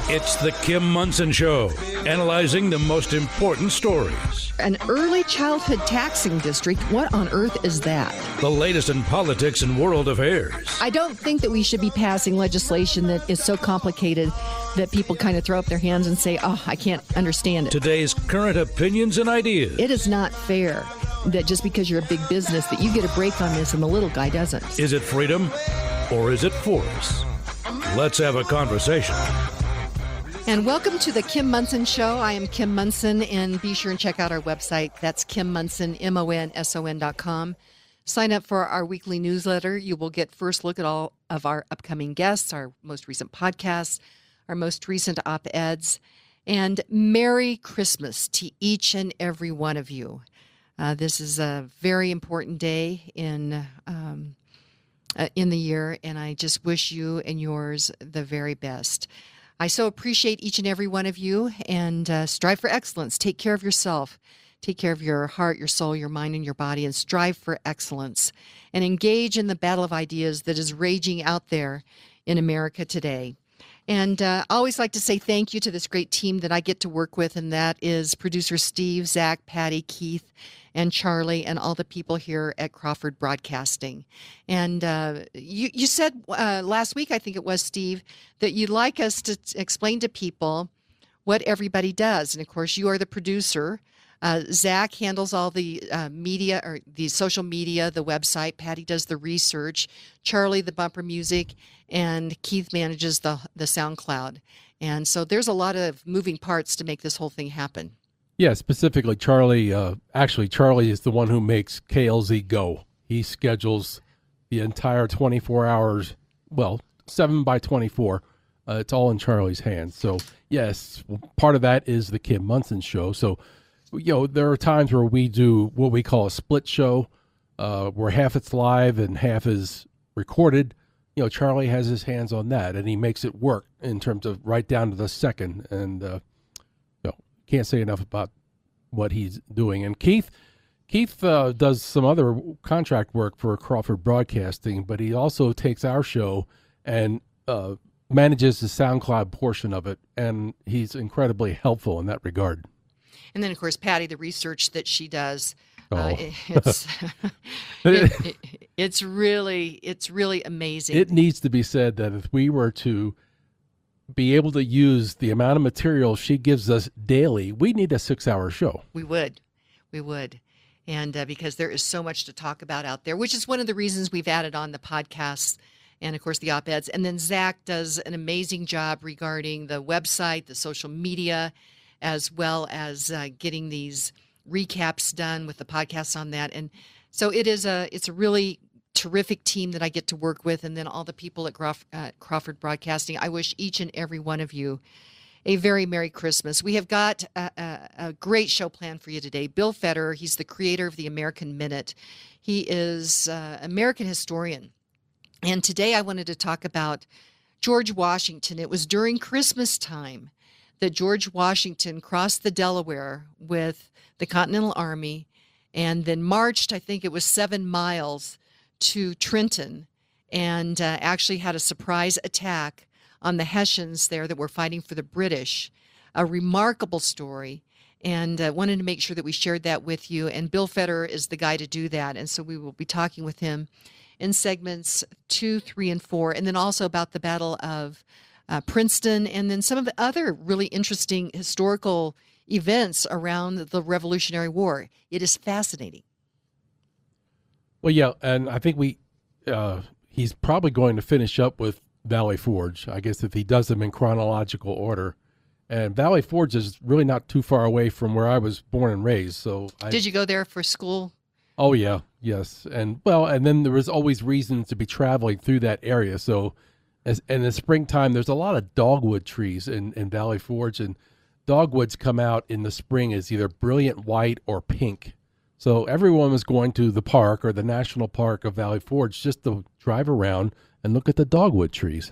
It's the Kim Monson Show, analyzing the most important stories. An early childhood taxing district, what on earth is that? The latest in politics and world affairs. I don't think that we should be passing legislation that is so complicated that people kind of throw up their hands and say, oh, I can't understand it. Today's current opinions and ideas. It is not fair that just because you're a big business that you get a break on this and the little guy doesn't. Is it freedom or is it force? Let's have a conversation. And welcome to the Kim Monson Show. I am Kim Monson, and be sure and check out our website. That's Kim Monson, MONSON.com. Sign up for our weekly newsletter. You will get first look at all of our upcoming guests, our most recent podcasts, our most recent op-eds. And Merry Christmas to each and every one of you. This is a very important day in the year, and I just wish you and yours the very best. I so appreciate each and every one of you, and strive for excellence. Take care of yourself. Take care of your heart, your soul, your mind, and your body, and strive for excellence. And engage in the battle of ideas that is raging out there in America today. And I always like to say thank you to this great team that I get to work with, and that is producer Steve, Zach, Patty, Keith, and Charlie, and all the people here at Crawford Broadcasting. And you said last week, I think it was, Steve, that you'd like us to explain to people what everybody does. And of course, you are the producer. Zach handles all the media, or the social media, the website. Patty does the research. Charlie, the bumper music. And Keith manages the SoundCloud. And so there's a lot of moving parts to make this whole thing happen. Yeah, specifically Charlie. Charlie is the one who makes KLZ go. He schedules the entire 24 hours, 7 by 24. It's all in Charlie's hands. So, yes, part of that is the Kim Monson Show. So, there are times where we do what we call a split show, where half it's live and half is recorded. Charlie has his hands on that, and he makes it work in terms of right down to the second. And can't say enough about what he's doing. And Keith does some other contract work for Crawford Broadcasting, but he also takes our show and manages the SoundCloud portion of it, and he's incredibly helpful in that regard. And then, of course, Patty, the research that she does, it's really amazing. It needs to be said that if we were to be able to use the amount of material she gives us daily, we need a 6-hour show. We would. And because there is so much to talk about out there, which is one of the reasons we've added on the podcasts and, of course, the op-eds. And then Zach does an amazing job regarding the website, the social media, as well as getting these recaps done with the podcasts on that. And so it's a really terrific team that I get to work with, and then all the people at Crawford Broadcasting. I wish each and every one of you a very Merry Christmas. We have got a great show planned for you today. Bill Federer, he's the creator of the American Minute. He is an American historian. And today I wanted to talk about George Washington. It was during Christmas time that George Washington crossed the Delaware with the Continental Army and then marched, I think it was 7 miles, to Trenton, and actually had a surprise attack on the Hessians there that were fighting for the British. A remarkable story, and wanted to make sure that we shared that with you. And Bill Federer is the guy to do that, and so we will be talking with him in segments 2, 3, and 4, and then also about the Battle of Princeton, and then some of the other really interesting historical events around the Revolutionary War. It is fascinating. Well, yeah, and I think he's probably going to finish up with Valley Forge, I guess, if he does them in chronological order. And Valley Forge is really not too far away from where I was born and raised. So Did you go there for school? Oh, yeah, yes. And then there was always reason to be traveling through that area. So in the springtime, there's a lot of dogwood trees in Valley Forge, and dogwoods come out in the spring as either brilliant white or pink. So everyone was going to the park or the national park of Valley Forge just to drive around and look at the dogwood trees.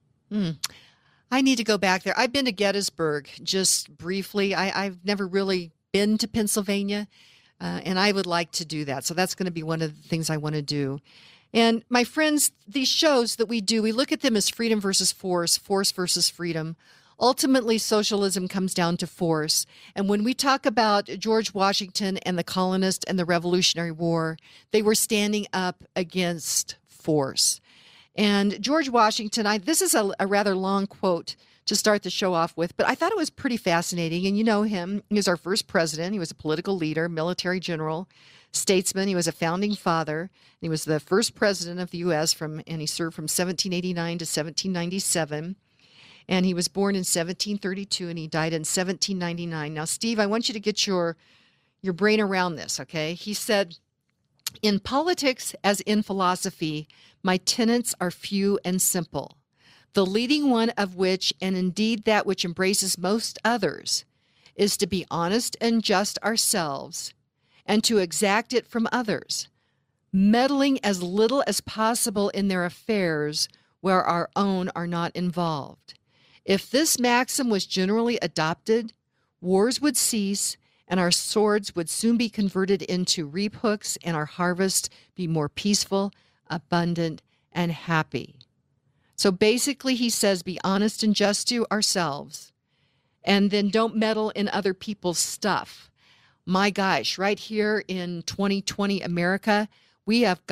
I need to go back there. I've been to Gettysburg just briefly. I've never really been to Pennsylvania, and I would like to do that. So that's going to be one of the things I want to do. And my friends, these shows that we do, we look at them as freedom versus force, force versus freedom. Ultimately, socialism comes down to force. And when we talk about George Washington and the colonists and the Revolutionary War, they were standing up against force. And George Washington, this is a rather long quote to start the show off with, but I thought it was pretty fascinating. And you know him. He was our first president. He was a political leader, military general, statesman. He was a founding father. He was the first president of the U.S. and he served from 1789 to 1797. And he was born in 1732 and he died in 1799. Now, Steve, I want you to get your brain around this, okay? He said, "In politics as in philosophy, my tenets are few and simple, the leading one of which, and indeed that which embraces most others, is to be honest and just ourselves, and to exact it from others, meddling as little as possible in their affairs where our own are not involved. If this maxim was generally adopted, wars would cease, and our swords would soon be converted into reap hooks, and our harvest be more peaceful, abundant, and happy." So basically, he says, be honest and just to ourselves, and then don't meddle in other people's stuff. My gosh, right here in 2020 America, we have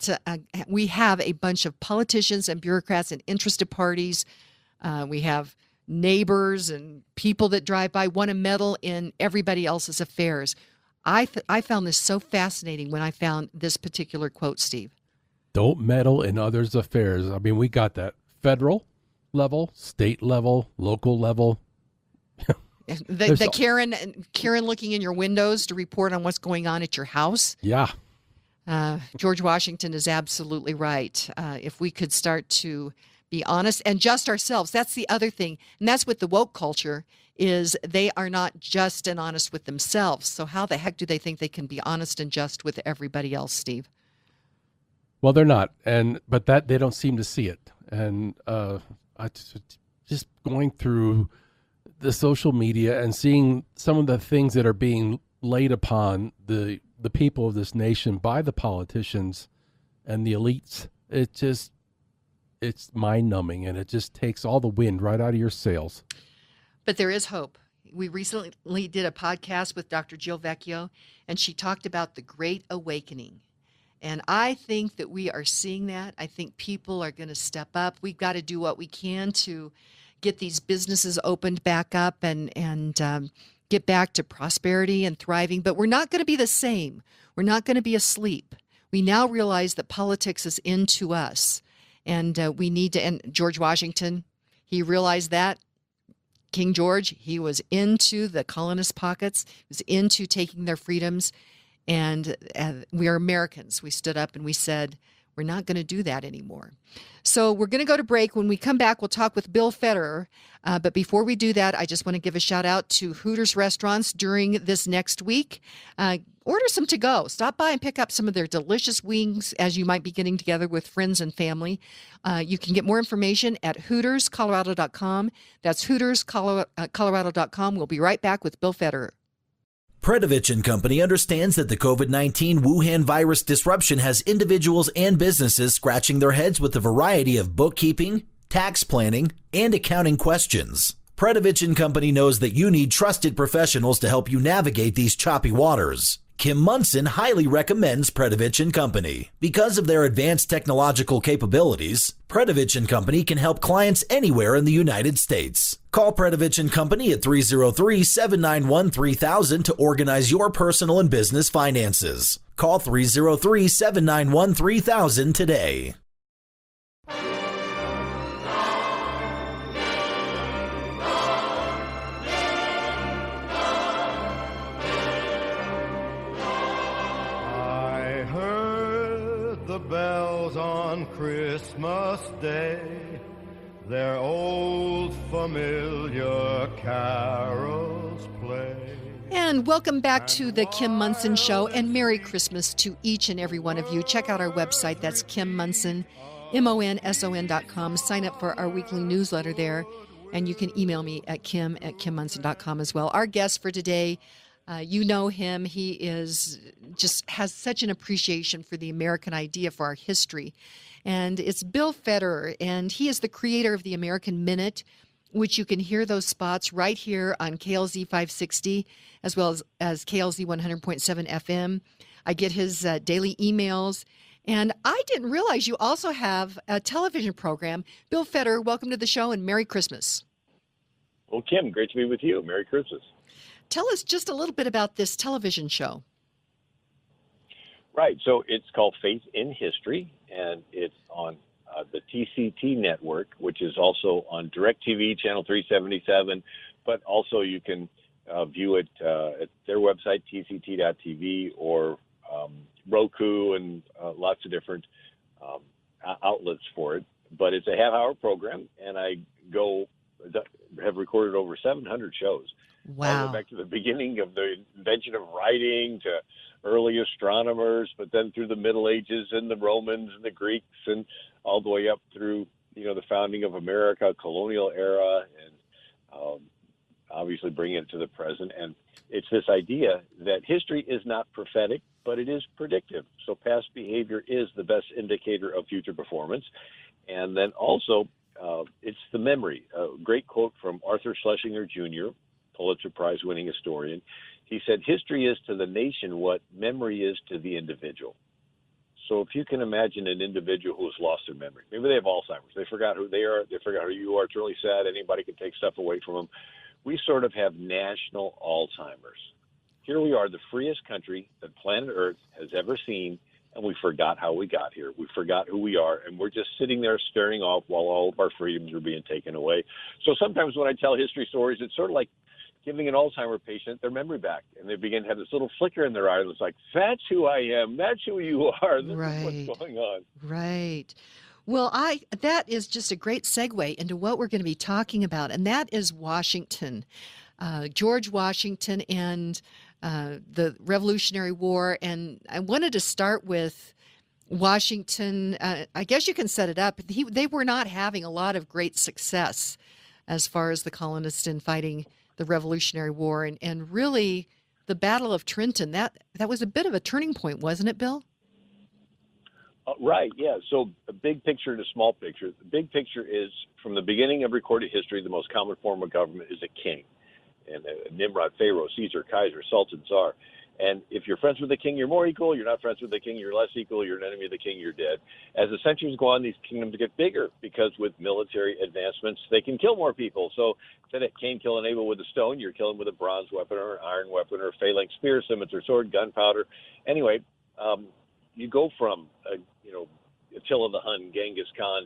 a bunch of politicians and bureaucrats and interested parties. We have neighbors and people that drive by want to meddle in everybody else's affairs. I found this so fascinating when I found this particular quote, Steve. Don't meddle in others' affairs. I mean, we got that federal level, state level, local level. The Karen looking in your windows to report on what's going on at your house. Yeah. George Washington is absolutely right. If we could start to be honest and just ourselves, that's the other thing. And that's what the woke culture is. They are not just and honest with themselves. So how the heck do they think they can be honest and just with everybody else, Steve? Well, they're not. But that they don't seem to see it. And just going through the social media and seeing some of the things that are being laid upon the people of this nation by the politicians and the elites, it's mind-numbing, and it just takes all the wind right out of your sails. But there is hope. We recently did a podcast with Dr. Jill Vecchio, and she talked about the Great Awakening. And I think that we are seeing that. I think people are going to step up. We've got to do what we can to get these businesses opened back up and get back to prosperity and thriving. But we're not going to be the same. We're not going to be asleep. We now realize that politics is into us. And we need to, and George Washington, he realized that. King George, he was into the colonists' pockets, he was into taking their freedoms. And we are Americans. We stood up and we said, we're not going to do that anymore. So we're going to go to break. When we come back, we'll talk with Bill Federer. But before we do that, I just want to give a shout out to Hooters restaurants during this next week. Order some to go. Stop by and pick up some of their delicious wings as you might be getting together with friends and family. You can get more information at HootersColorado.com. That's HootersColorado.com. We'll be right back with Bill Federer. Predovich and Company understands that the COVID-19 Wuhan virus disruption has individuals and businesses scratching their heads with a variety of bookkeeping, tax planning, and accounting questions. Predovich and Company knows that you need trusted professionals to help you navigate these choppy waters. Kim Munson highly recommends Predovich and Company. Because of their advanced technological capabilities, Predovich and Company can help clients anywhere in the United States. Call Predovich and Company at 303-791-3000 to organize your personal and business finances. Call 303-791-3000 today. Bells on Christmas Day, their old familiar carols play. And welcome back to the Kim Munson Show, and Merry Christmas to each and every one of you. Check out our website. That's Kim Munson, MONSON.com. Sign up for our weekly newsletter there, and you can email me at kim@kimmunson.com as well. Our guest for today, you know him. He has such an appreciation for the American idea, for our history. And it's Bill Federer, and he is the creator of the American Minute. which you can hear those spots right here on KLZ 560, as well as KLZ 100.7 FM. I get his daily emails. And I didn't realize you also have a television program. Bill Feder, welcome to the show and Merry Christmas. Well, Kim, great to be with you. Merry Christmas. Tell us just a little bit about this television show. Right. So it's called Faith in History, and it's on the TCT network, which is also on DirecTV, Channel 377, but also you can view it at their website, tct.tv, or Roku, and lots of different outlets for it. But it's a half-hour program, and I have recorded over 700 shows. Wow. All the way back to the beginning of the invention of writing to early astronomers, but then through the Middle Ages and the Romans and the Greeks, and all the way up through, the founding of America, colonial era, and obviously bring it to the present. And it's this idea that history is not prophetic, but it is predictive. So past behavior is the best indicator of future performance. And then also, it's the memory. A great quote from Arthur Schlesinger Jr., Pulitzer Prize-winning historian. He said, "History is to the nation what memory is to the individual." So if you can imagine an individual who has lost their memory, maybe they have Alzheimer's, they forgot who they are, they forgot who you are, it's really sad, anybody can take stuff away from them. We sort of have national Alzheimer's. Here we are, the freest country that planet Earth has ever seen, and we forgot how we got here. We forgot who we are, and we're just sitting there staring off while all of our freedoms are being taken away. So sometimes when I tell history stories, it's sort of like giving an Alzheimer patient their memory back, and they begin to have this little flicker in their eye. It's like, that's who I am. That's who you are. This is what's going on. Right. Well, that is just a great segue into what we're going to be talking about, and that is Washington, George Washington, and the Revolutionary War. And I wanted to start with Washington. I guess you can set it up. They were not having a lot of great success as far as the colonists in fighting the Revolutionary War, and really the Battle of Trenton. That was a bit of a turning point, wasn't it, Bill? Right, yeah. So a big picture to small picture. The big picture is, from the beginning of recorded history, the most common form of government is a king. And Nimrod, Pharaoh, Caesar, Kaiser, Sultan, Tsar. And if you're friends with the king, you're more equal. You're not friends with the king, you're less equal. You're an enemy of the king, you're dead. As the centuries go on, these kingdoms get bigger because with military advancements, they can kill more people. So instead of Cain killing Abel with a stone, you're killing with a bronze weapon or an iron weapon or a phalanx spear, scimitar, sword, gunpowder. Anyway, you go from, Attila the Hun, Genghis Khan,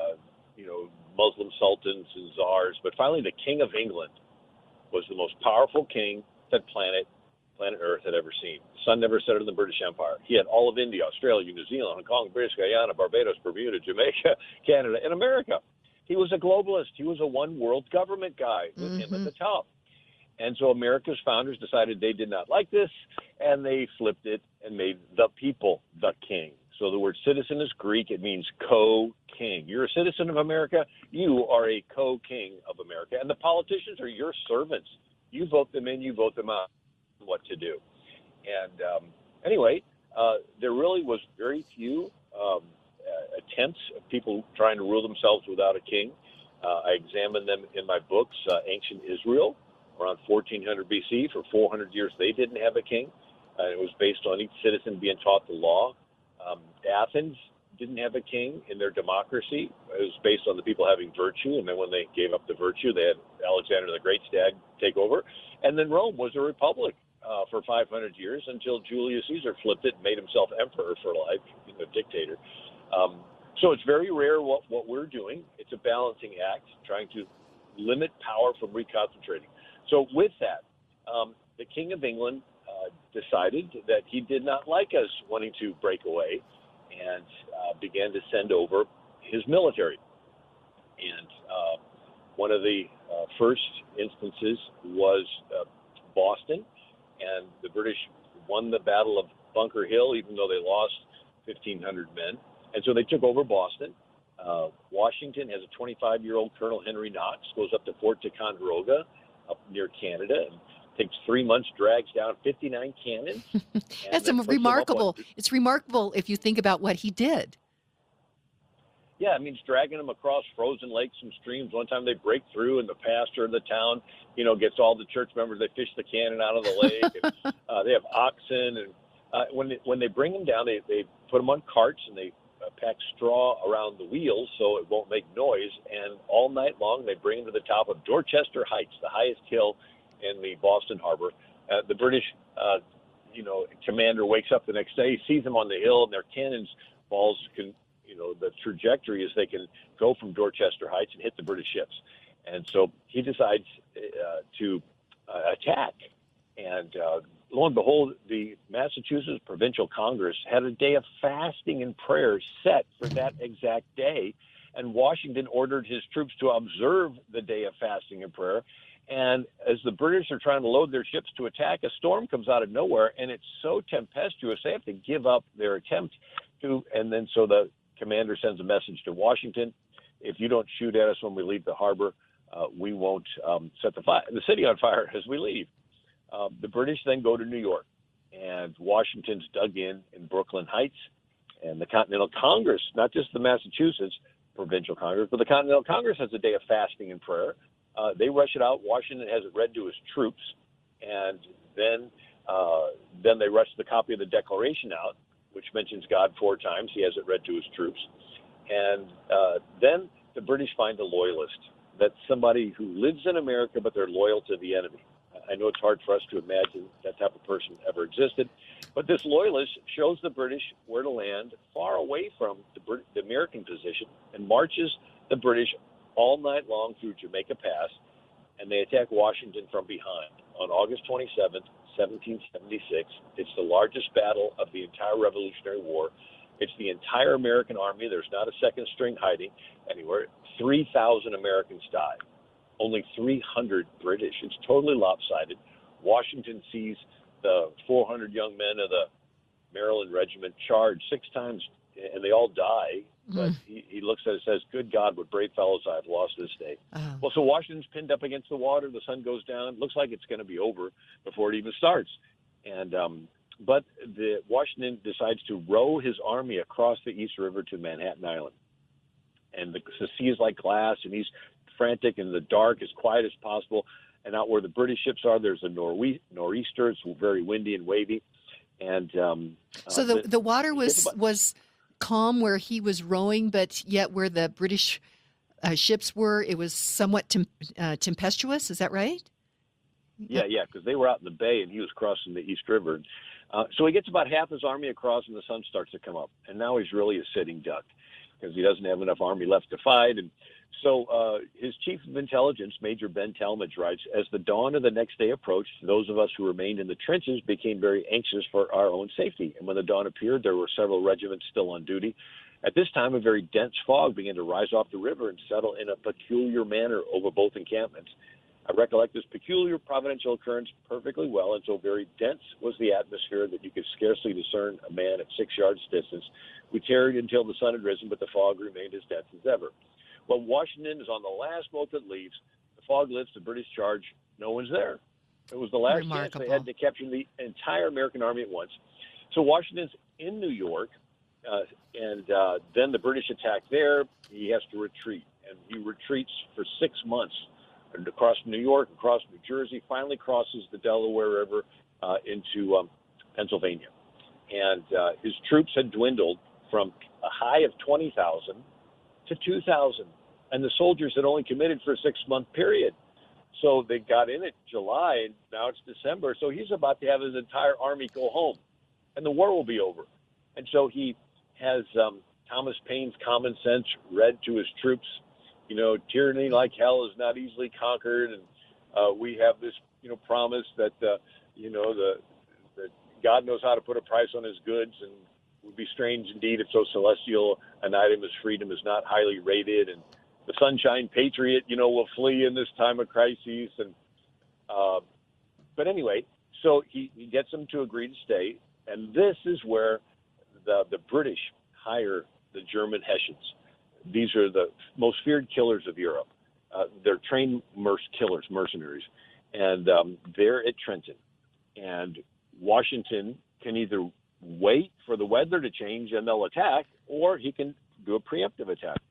Muslim sultans and czars, but finally the King of England was the most powerful king that planet Earth had ever seen. The sun never set in the British Empire. He had all of India, Australia, New Zealand, Hong Kong, British Guyana, Barbados, Bermuda, Jamaica, Canada, and America. He was a globalist. He was a one-world government guy with him at the top. And so America's founders decided they did not like this, and they flipped it and made the people the king. So the word citizen is Greek. It means co-king. You're a citizen of America. You are a co-king of America. And the politicians are your servants. You vote them in, you vote them out, what to do. And anyway, there really was very few attempts of people trying to rule themselves without a king. I examined them in my books. Ancient Israel, around 1400 BC. For 400 years, they didn't have a king. It was based on each citizen being taught the law. Athens didn't have a king in their democracy. It was based on the people having virtue, and then when they gave up the virtue, they had Alexander the Great's dad take over. And then Rome was a republic for 500 years until Julius Caesar flipped it and made himself emperor for life, dictator. So it's very rare what we're doing. It's a balancing act, trying to limit power from reconcentrating. So with that, the King of England decided that he did not like us wanting to break away and began to send over his military. And one of the first instances was Boston, and the British won the Battle of Bunker Hill, even though they lost 1,500 men. And so they took over Boston. Washington has a 25-year-old Colonel Henry Knox, goes up to Fort Ticonderoga up near Canada, and takes 3 months, drags down 59 cannons. That's remarkable. It's remarkable if you think about what he did. Yeah, it means dragging them across frozen lakes and streams. One time they break through, and the pastor of the town, gets all the church members. They fish the cannon out of the lake. And, they have oxen, and when they bring them down, they put them on carts, and they pack straw around the wheels so it won't make noise. And all night long, they bring them to the top of Dorchester Heights, the highest hill in the Boston Harbor. The British, commander wakes up the next day, sees them on the hill, and their cannons balls can. The trajectory is they can go from Dorchester Heights and hit the British ships. And so he decides to attack. And lo and behold, the Massachusetts Provincial Congress had a day of fasting and prayer set for that exact day. And Washington ordered his troops to observe the day of fasting and prayer. And as the British are trying to load their ships to attack, a storm comes out of nowhere, and it's so tempestuous they have to give up their attempt to. And then so the commander sends a message to Washington: if you don't shoot at us when we leave the harbor, we won't set the city on fire as we leave. The British then go to New York, and Washington's dug in Brooklyn Heights, and the Continental Congress, not just the Massachusetts Provincial Congress, but the Continental Congress has a day of fasting and prayer. They rush it out. Washington has it read to his troops, and then they rush the copy of the Declaration out, which mentions God 4 times. He has it read to his troops. And then the British find a loyalist. That's somebody who lives in America, but they're loyal to the enemy. I know it's hard for us to imagine that type of person ever existed. But this loyalist shows the British where to land far away from the American position and marches the British all night long through Jamaica Pass, and they attack Washington from behind on August 27th, 1776. It's the largest battle of the entire Revolutionary War. It's the entire American army. There's not a second string hiding anywhere. 3,000 Americans died. Only 300 British. It's totally lopsided. Washington sees the 400 young men of the Maryland Regiment charge 6 times, and they all die. But he looks at it and says, good God, what brave fellows I have lost this day. Well, so Washington's pinned up against the water. The sun goes down. Looks like it's going to be over before it even starts. And but Washington decides to row his army across the East River to Manhattan Island. And the sea is like glass, and he's frantic in the dark, as quiet as possible. And out where the British ships are, there's a nor'easter. It's very windy and wavy. And so the water was calm where he was rowing, but yet where the British ships were, it was somewhat tempestuous. Is that right? Yeah, because they were out in the bay and he was crossing the East River. So he gets about half his army across, and the sun starts to come up. And now he's really a sitting duck because he doesn't have enough army left to fight. And so his chief of intelligence, Major Ben Talmadge, writes, as the dawn of the next day approached, those of us who remained in the trenches became very anxious for our own safety. And when the dawn appeared, there were several regiments still on duty. At this time, a very dense fog began to rise off the river and settle in a peculiar manner over both encampments. I recollect this peculiar providential occurrence perfectly well, and so very dense was the atmosphere that you could scarcely discern a man at 6 yards distance. We tarried until the sun had risen, but the fog remained as dense as ever. Well, Washington is on the last boat that leaves. The fog lifts, the British charge. No one's there. It was the last chance they had to capture the entire American army at once. So Washington's in New York, and then the British attack there. He has to retreat, and he retreats for 6 months across New York, across New Jersey, finally crosses the Delaware River into Pennsylvania. And his troops had dwindled from a high of 20,000 to 2,000. And the soldiers had only committed for a 6-month period. So they got in it July, and now it's December. So he's about to have his entire army go home, and the war will be over. And so he has Thomas Paine's Common Sense read to his troops. You know, tyranny like hell is not easily conquered, and we have this, promise that, that God knows how to put a price on his goods, and it would be strange indeed if so celestial an item as freedom is not highly rated, and the sunshine patriot, will flee in this time of crises. And but anyway, so he gets them to agree to stay, and this is where the British hire the German Hessians. These are the most feared killers of Europe. They're trained killers, mercenaries, and they're at Trenton. And Washington can either wait for the weather to change and they'll attack, or he can do a preemptive attack.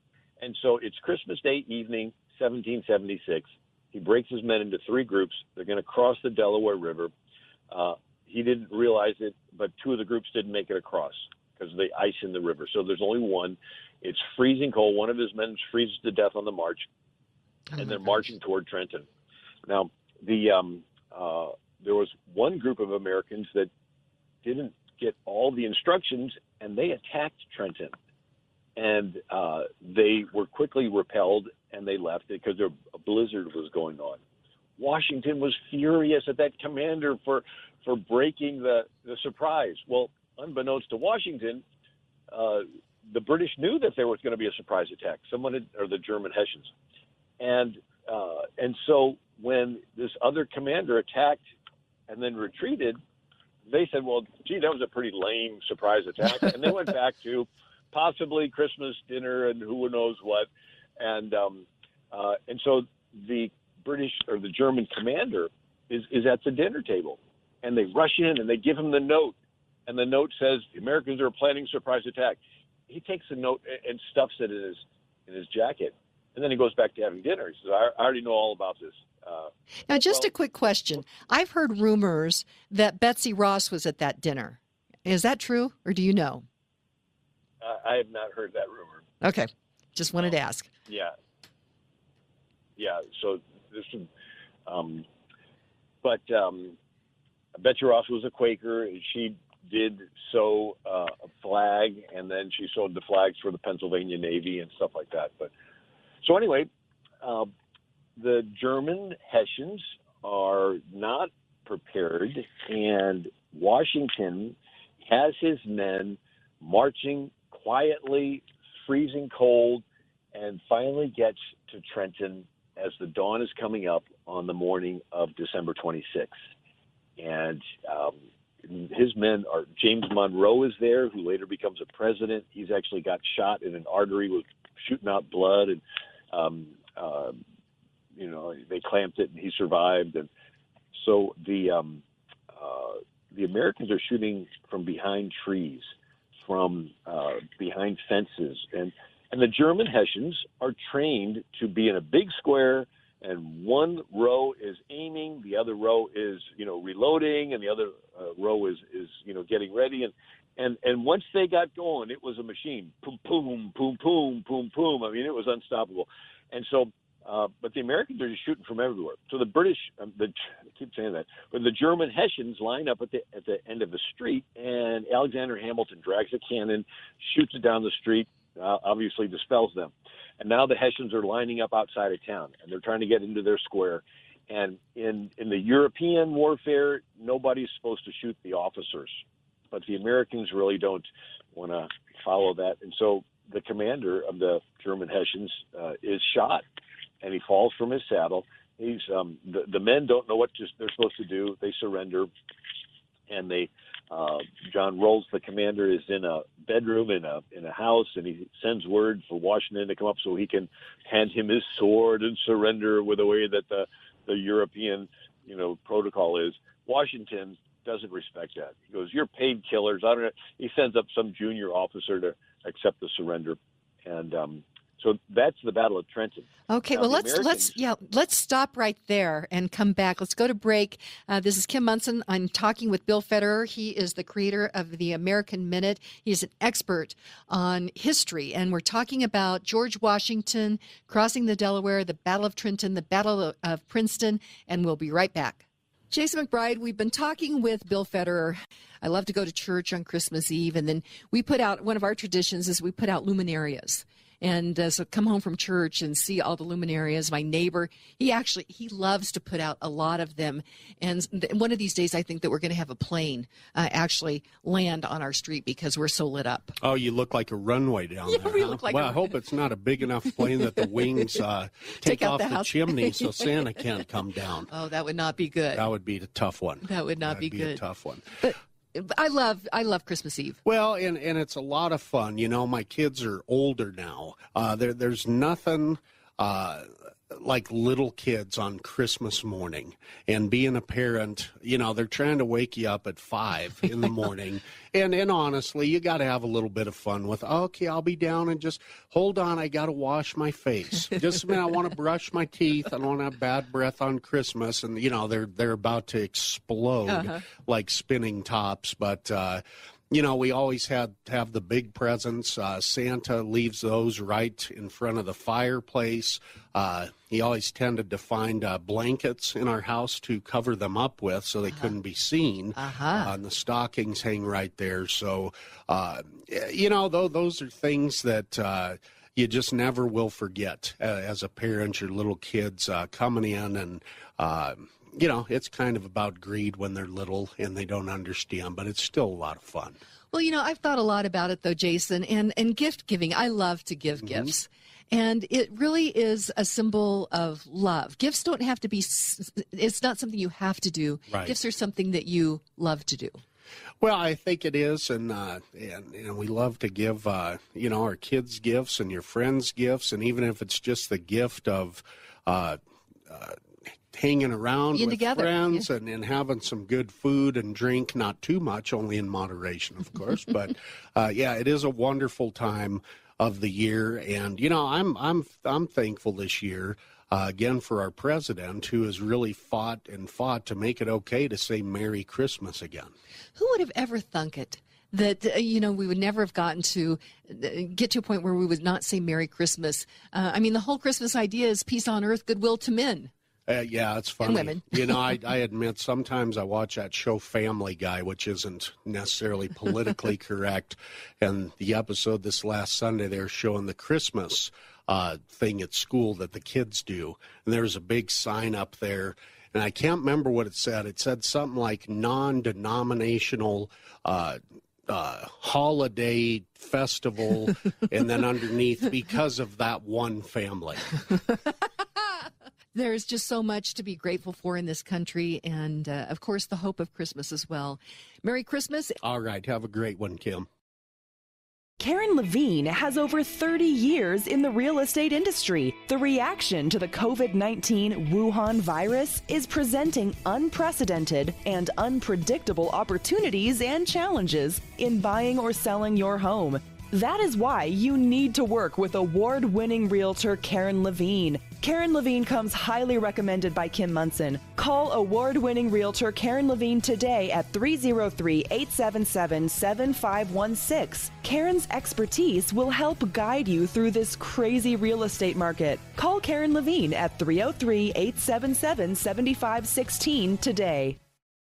And so it's Christmas Day evening, 1776. He breaks his men into three groups. They're going to cross the Delaware River. He didn't realize it, but two of the groups didn't make it across because of the ice in the river. So there's only one. It's freezing cold. One of his men freezes to death on the march, and they're marching toward Trenton. Now, there was one group of Americans that didn't get all the instructions, and they attacked Trenton. And they were quickly repelled, and they left it because a blizzard was going on. Washington was furious at that commander for breaking the surprise. Well, unbeknownst to Washington, the British knew that there was going to be a surprise attack. Or the German Hessians, and so when this other commander attacked and then retreated, they said, "Well, gee, that was a pretty lame surprise attack," and they went back to possibly Christmas dinner and who knows what, and so the British or the German commander is at the dinner table, and they rush in and they give him the note, and the note says the Americans are planning a surprise attack. He takes the note and stuffs it in his jacket, and then he goes back to having dinner. He says, "I already know all about this." Now, just a quick question. I've heard rumors that Betsy Ross was at that dinner. Is that true, or do you know? I have not heard that rumor. Okay. Just wanted to ask. Yeah. So this, but Betsy Ross was a Quaker. She did sew a flag, and then she sewed the flags for the Pennsylvania Navy and stuff like that. But so anyway, the German Hessians are not prepared, and Washington has his men marching quietly, freezing cold, and finally gets to Trenton as the dawn is coming up on the morning of December 26th. And his men are, James Monroe is there, who later becomes a president. He's actually got shot in an artery with shooting out blood, and they clamped it, and he survived. And so the Americans are shooting from behind trees, from behind fences, and the German Hessians are trained to be in a big square, and one row is aiming, the other row is reloading, and the other row is getting ready, and once they got going, it was a machine. Boom, boom, boom, boom, boom, boom. I mean, it was unstoppable. And so, but the Americans are just shooting from everywhere. So the British, I keep saying that, but the German Hessians line up at the end of the street, and Alexander Hamilton drags a cannon, shoots it down the street, obviously dispels them. And now the Hessians are lining up outside of town, and they're trying to get into their square. And in the European warfare, nobody's supposed to shoot the officers, but the Americans really don't want to follow that. And so the commander of the German Hessians is shot, and he falls from his saddle. He's the men don't know what they're supposed to do. They surrender, and John Rolls, the commander, is in a bedroom in a house, and he sends word for Washington to come up so he can hand him his sword and surrender with the way that the European protocol is. Washington doesn't respect that. He goes, "You're paid killers." I don't know. He sends up some junior officer to accept the surrender, and so that's the Battle of Trenton. Okay, well, let's stop right there and come back. Let's go to break. This is Kim Monson. I'm talking with Bill Federer. He is the creator of the American Minute. He's an expert on history, and we're talking about George Washington crossing the Delaware, the Battle of Trenton, the Battle of Princeton, and we'll be right back. Jason McBride, we've been talking with Bill Federer. I love to go to church on Christmas Eve, and then we put out, one of our traditions is we put out luminarias. And so come home from church and see all the luminarias. My neighbor, he loves to put out a lot of them. And one of these days, I think that we're going to have a plane actually land on our street because we're so lit up. Oh, you look like a runway down there. We look like I hope it's not a big enough plane that the wings take off the chimney so Santa can't come down. Oh, that would not be good. That would be a tough one. That would not be good. A tough one. But I love Christmas Eve. Well, and it's a lot of fun. My kids are older now. There's nothing like little kids on Christmas morning, and being a parent, they're trying to wake you up at 5 in the morning. And honestly, you got to have a little bit of fun with, okay, I'll be down and just hold on. I got to wash my face. Just a minute. I want to brush my teeth. I don't want to have bad breath on Christmas. And, they're about to explode like spinning tops. But, we always have the big presents. Santa leaves those right in front of the fireplace. He always tended to find blankets in our house to cover them up with so they couldn't be seen. And the stockings hang right there. So, those are things that you just never will forget as a parent, your little kids coming in and it's kind of about greed when they're little and they don't understand, but it's still a lot of fun. Well, I've thought a lot about it, though, Jason, and gift giving. I love to give gifts, and it really is a symbol of love. Gifts don't have to be, it's not something you have to do. Right. Gifts are something that you love to do. Well, I think it is, and we love to give, our kids gifts and your friends gifts, and even if it's just the gift of hanging around with friends and having some good food and drink, not too much, only in moderation, of course. But it is a wonderful time of the year, and I'm thankful this year again for our president, who has really fought to make it okay to say Merry Christmas again. Who would have ever thunk it? That, we would never have gotten to get to a point where we would not say Merry Christmas. The whole Christmas idea is peace on earth, goodwill to men. It's funny. And women. I admit sometimes I watch that show Family Guy, which isn't necessarily politically correct. And the episode this last Sunday, they're showing the Christmas thing at school that the kids do. And there's a big sign up there. And I can't remember what it said. It said something like non-denominational holiday festival, and then underneath, because of that one family. There's just so much to be grateful for in this country, and of course the hope of Christmas as well. Merry Christmas. All right, have a great one, Kim. Karen Levine has over 30 years in the real estate industry. The reaction to the COVID-19 Wuhan virus is presenting unprecedented and unpredictable opportunities and challenges in buying or selling your home. That is why you need to work with award-winning realtor Karen Levine. Karen Levine comes highly recommended by Kim Munson. Call award-winning realtor Karen Levine today at 303-877-7516. Karen's expertise will help guide you through this crazy real estate market. Call Karen Levine at 303-877-7516 today.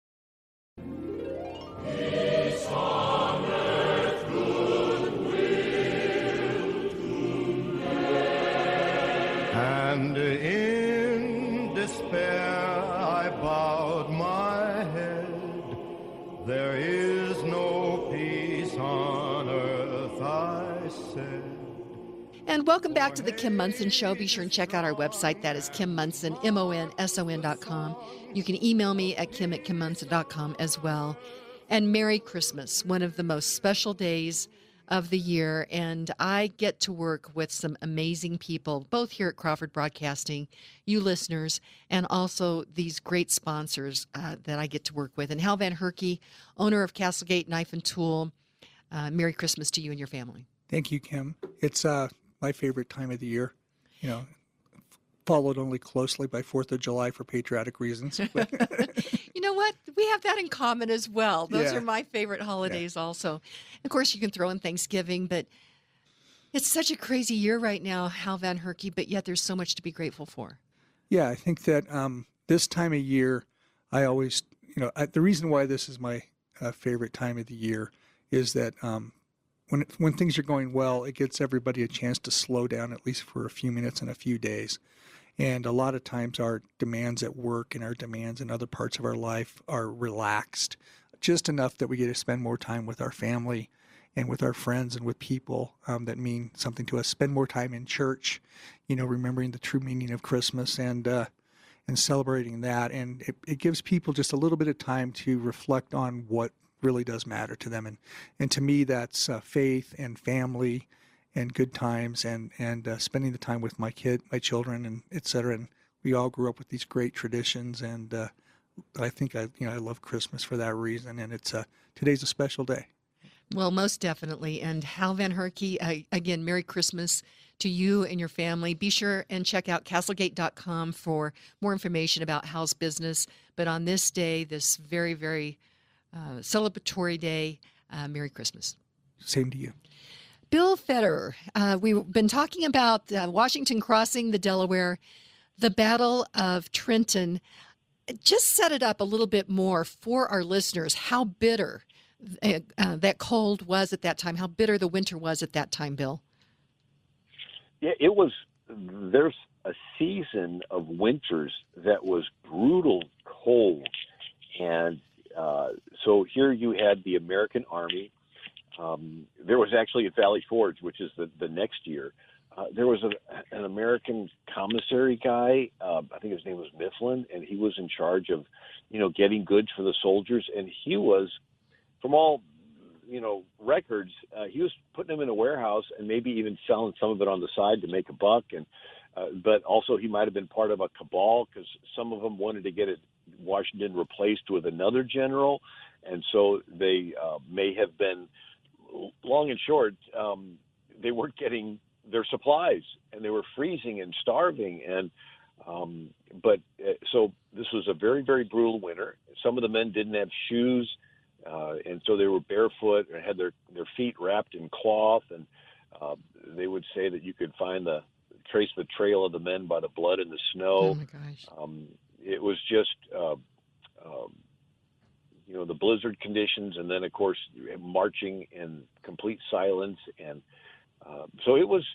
And in despair I bowed my head. There is no peace on earth, I said. And welcome back to the Kim Munson Show. Be sure and check out our website. That is Kim Munson, MONSON.com. You can email me at kim@kimmunson.com as well. And Merry Christmas, one of the most special days of the year, and I get to work with some amazing people, both here at Crawford Broadcasting, you listeners, and also these great sponsors that I get to work with. And Hal Van Herky, owner of Castlegate Knife and Tool, Merry Christmas to you and your family. Thank you, Kim. It's my favorite time of the year, followed only closely by 4th of July for patriotic reasons. You know what? We have that in common as well. Those are my favorite holidays also. Of course, you can throw in Thanksgiving, but it's such a crazy year right now, Hal Van Herky, but yet there's so much to be grateful for. Yeah, I think that this time of year, I always, the reason why this is my favorite time of the year is that when things are going well, it gives everybody a chance to slow down at least for a few minutes and a few days. And a lot of times our demands at work and our demands in other parts of our life are relaxed, just enough that we get to spend more time with our family and with our friends and with people that mean something to us. Spend more time in church, remembering the true meaning of Christmas and celebrating that. And it gives people just a little bit of time to reflect on what really does matter to them. And to me, that's faith and family good times, and spending the time with my children, and et cetera. And we all grew up with these great traditions, and I think I love Christmas for that reason. And it's today's a special day. Well, most definitely. And Hal Van Herky, again, Merry Christmas to you and your family. Be sure and check out castlegate.com for more information about Hal's business. But on this day, this very, very celebratory day, Merry Christmas. Same to you. Bill Federer, we've been talking about Washington crossing the Delaware, the Battle of Trenton. Just set it up a little bit more for our listeners, how bitter that cold was at that time, how bitter the winter was at that time, Bill. Yeah, there's a season of winters that was brutal cold. And so here you had the American Army. There was actually at Valley Forge, which is the next year. There was an American commissary guy. I think his name was Mifflin, and he was in charge of, getting goods for the soldiers. And he was, from all, records, he was putting them in a warehouse and maybe even selling some of it on the side to make a buck. And but also he might have been part of a cabal because some of them wanted to get Washington replaced with another general. And so they may have been, long and short, they weren't getting their supplies, and they were freezing and starving. And so this was a very, very brutal winter. Some of the men didn't have shoes, and so they were barefoot and had their feet wrapped in cloth. And they would say that you could trace the trail of the men by the blood in the snow. Oh my gosh! It was just the blizzard conditions, and then of course marching in complete silence. And so it was.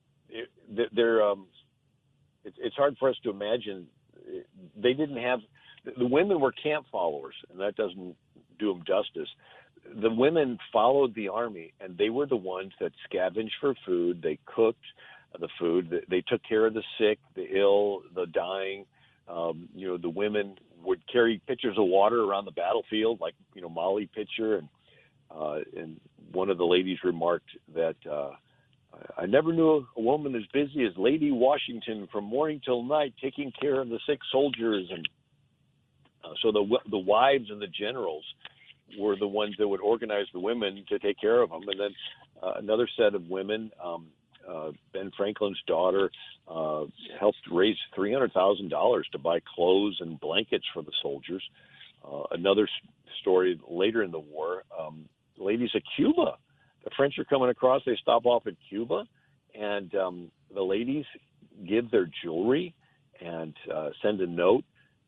It's hard for us to imagine. They didn't have. The women were camp followers, and that doesn't do them justice. The women followed the army, and they were the ones that scavenged for food. They cooked the food. They took care of the sick, the ill, the dying. The women would carry pitchers of water around the battlefield, like Molly Pitcher, and one of the ladies remarked that I never knew a woman as busy as Lady Washington from morning till night taking care of the sick soldiers. And so the wives and the generals were the ones that would organize the women to take care of them. And then another set of women, Ben Franklin's daughter, helped raise $300,000 to buy clothes and blankets for the soldiers. Another story later in the war, ladies at Cuba. The French are coming across. They stop off at Cuba, and the ladies give their jewelry and send a note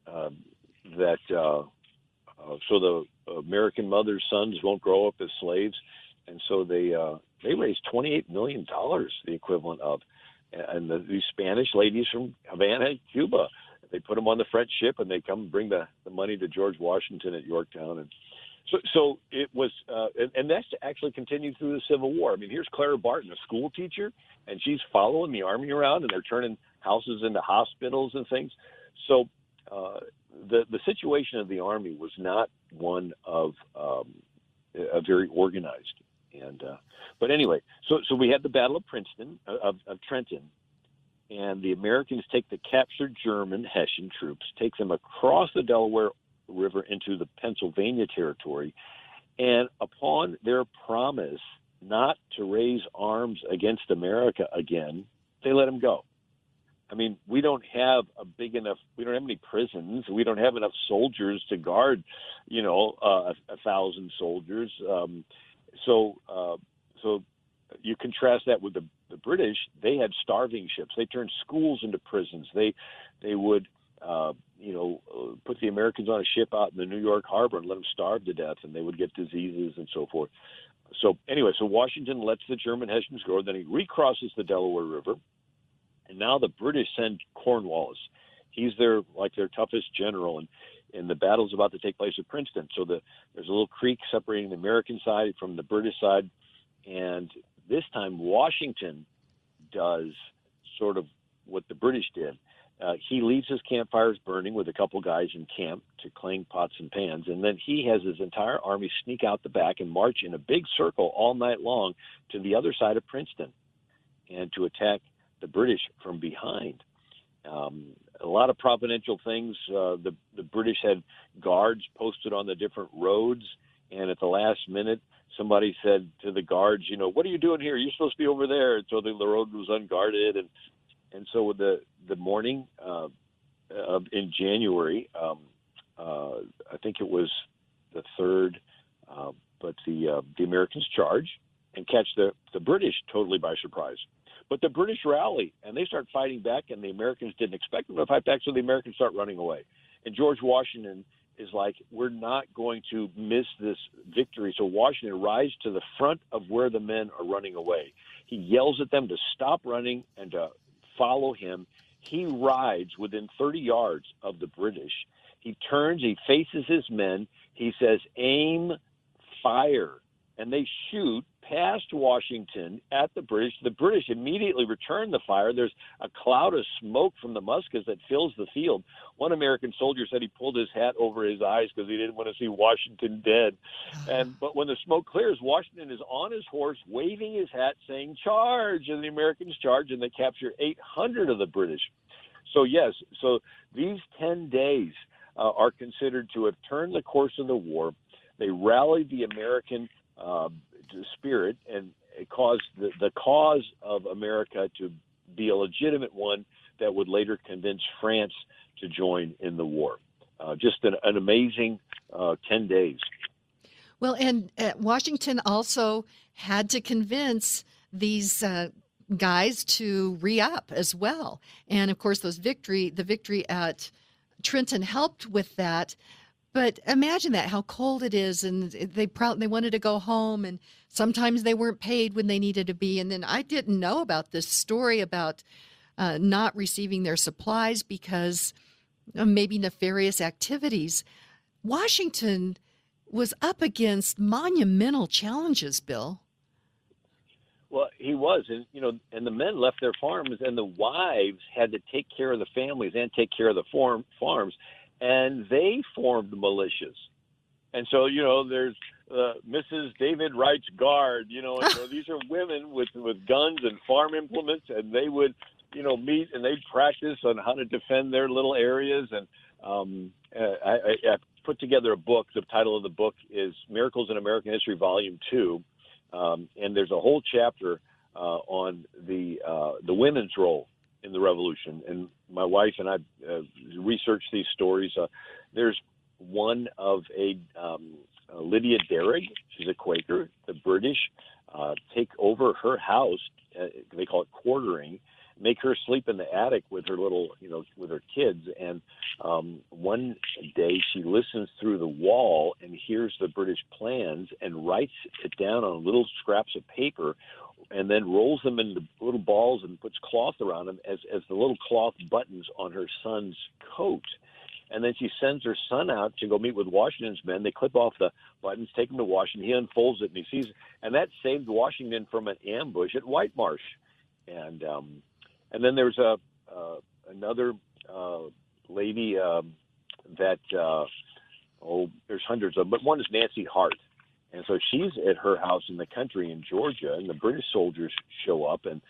that so the American mothers' sons won't grow up as slaves. And so they raised $28 million, the equivalent of, and these Spanish ladies from Havana, Cuba, they put them on the French ship, and they come bring the money to George Washington at Yorktown. And so it was, and that's actually continued through the Civil War. I mean, here's Clara Barton, a school teacher, and she's following the army around, and they're turning houses into hospitals and things. So the situation of the army was not one of a very organized. And but anyway, so we had the Battle of Trenton, and the Americans take the captured German Hessian troops, take them across the Delaware River into the Pennsylvania territory, and upon their promise not to raise arms against America again, they let them go. I mean, we don't have we don't have any prisons. We don't have enough soldiers to guard, 1,000 soldiers. So you contrast that with the British. They had starving ships. They turned schools into prisons. They would, put the Americans on a ship out in the New York harbor and let them starve to death, and they would get diseases and so forth. So anyway, Washington lets the German Hessians go. Then he recrosses the Delaware River, and now the British send Cornwallis. He's their toughest general, and the battle's about to take place at Princeton. So there's a little creek separating the American side from the British side, and this time Washington does sort of what the British did. He leaves his campfires burning with a couple guys in camp to clang pots and pans, and then he has his entire army sneak out the back and march in a big circle all night long to the other side of Princeton. and to attack the British from behind. A lot of providential things. The British had guards posted on the different roads, and at the last minute, somebody said to the guards, what are you doing here? You're supposed to be over there. And so the road was unguarded, and so the morning in January, I think it was the 3rd, but the Americans charge and catch the British totally by surprise. But the British rally, and they start fighting back, and the Americans didn't expect them to fight back, so the Americans start running away. And George Washington is like, we're not going to miss this victory. So Washington rides to the front of where the men are running away. He yells at them to stop running and to follow him. He rides within 30 yards of the British. He turns, he faces his men. He says, aim, fire. And they shoot past Washington at the British. The British immediately return the fire. There's a cloud of smoke from the muskets that fills the field. One American soldier said he pulled his hat over his eyes because he didn't want to see Washington dead. But when the smoke clears, Washington is on his horse, waving his hat, saying, charge! And the Americans charge, and they capture 800 of the British. So, yes, these 10 days are considered to have turned the course of the war. They rallied the American spirit, and it caused the cause of America to be a legitimate one that would later convince France to join in the war. Just an amazing 10 days. Well, and Washington also had to convince these guys to re-up as well. And of course, the victory at Trenton helped with that. But imagine that, how cold it is, and they wanted to go home, and sometimes they weren't paid when they needed to be. And then I didn't know about this story about not receiving their supplies because of maybe nefarious activities. Washington was up against monumental challenges, Bill. Well, he was, and the men left their farms, and the wives had to take care of the families and take care of the farms. And they formed militias. And so, there's Mrs. David Wright's Guard, and so these are women with guns and farm implements, and they would, meet and they'd practice on how to defend their little areas. And I put together a book. The title of the book is Miracles in American History, Volume 2. And there's a whole chapter on the women's role in the Revolution. And my wife and I researched these stories. There's one of a Lydia Derrig. She's a Quaker. The British take over her house. They call it quartering. Make her sleep in the attic with her with her kids. And one day she listens through the wall and hears the British plans and writes it down on little scraps of paper, and then rolls them into little balls and puts cloth around them as the little cloth buttons on her son's coat. And then she sends her son out to go meet with Washington's men. They clip off the buttons, take them to Washington. He unfolds it, and he sees, and that saved Washington from an ambush at White Marsh. And then there's another lady that there's hundreds of them, but one is Nancy Hart. And so she's at her house in the country in Georgia, and the British soldiers show up, and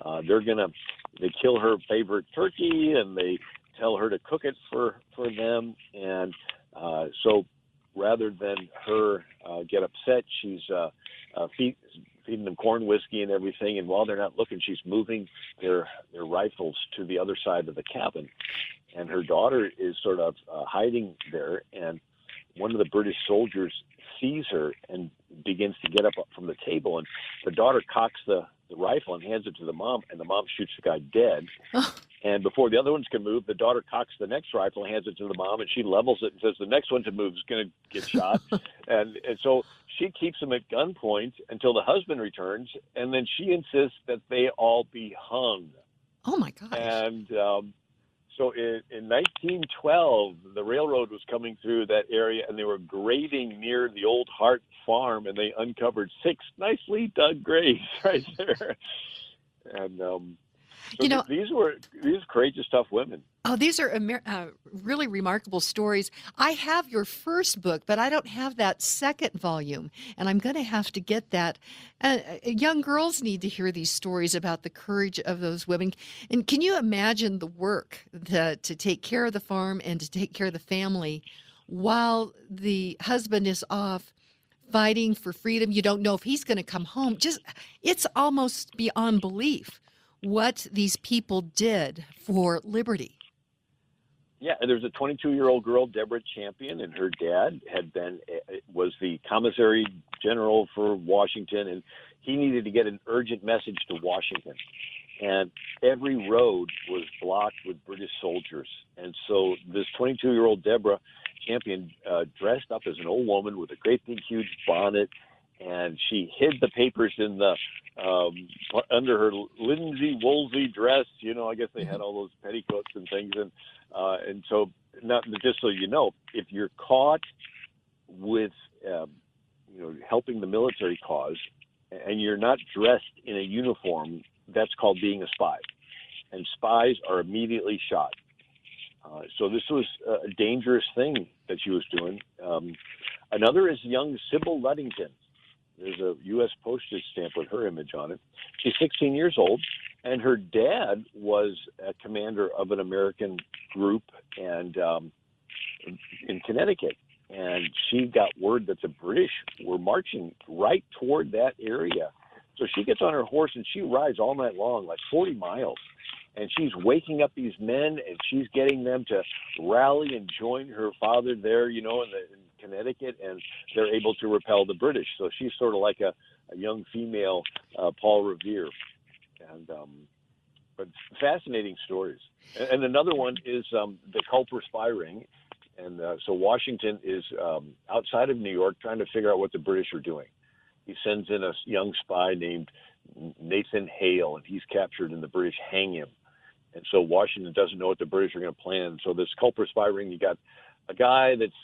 they kill her favorite turkey, and they tell her to cook it for them. And so rather than her get upset, she's feeding them corn whiskey and everything. And while they're not looking, she's moving their rifles to the other side of the cabin. And her daughter is sort of hiding there. And one of the British soldiers sees her and begins to get up from the table. And the daughter cocks the rifle and hands it to the mom, and the mom shoots the guy dead. And before the other ones can move, the daughter cocks the next rifle and hands it to the mom, and she levels it and says, the next one to move is going to get shot. and so she keeps him at gunpoint until the husband returns, and then she insists that they all be hung. Oh, my gosh. And so in 1912, the railroad was coming through that area, and they were grading near the old Hart farm, and they uncovered 6 nicely dug graves right there. And You know, these are courageous, tough women. Oh, these are really remarkable stories. I have your first book, but I don't have that second volume, and I'm going to have to get that. Young girls need to hear these stories about the courage of those women. And can you imagine the work to take care of the farm and to take care of the family while the husband is off fighting for freedom? You don't know if he's going to come home. It's almost beyond belief what these people did for liberty. Yeah, and there's a 22-year-old girl, Deborah Champion, and her dad was the commissary general for Washington, and he needed to get an urgent message to Washington. And every road was blocked with British soldiers. And so this 22-year-old Deborah Champion dressed up as an old woman with a great big huge bonnet, and she hid the papers in the under her linsey woolsey dress. You know, I guess they had all those petticoats and things, and so just so you know, if you're caught with helping the military cause and you're not dressed in a uniform, that's called being a spy, and spies are immediately shot. So this was a dangerous thing that she was doing. Another is young Sybil Ludington. There's a U.S. postage stamp with her image on it. She's 16 years old, and her dad was a commander of an American group and in Connecticut. And she got word that the British were marching right toward that area. So she gets on her horse and she rides all night long, like 40 miles. And she's waking up these men, and she's getting them to rally and join her father there, in Connecticut, and they're able to repel the British. So she's sort of like a young female Paul Revere. And but fascinating stories. And another one is the Culper spy ring. And so Washington is outside of New York trying to figure out what the British are doing. He sends in a young spy named Nathan Hale, and he's captured, and the British hang him. And so Washington doesn't know what the British are going to plan. So this Culper spy ring, you got a guy that's,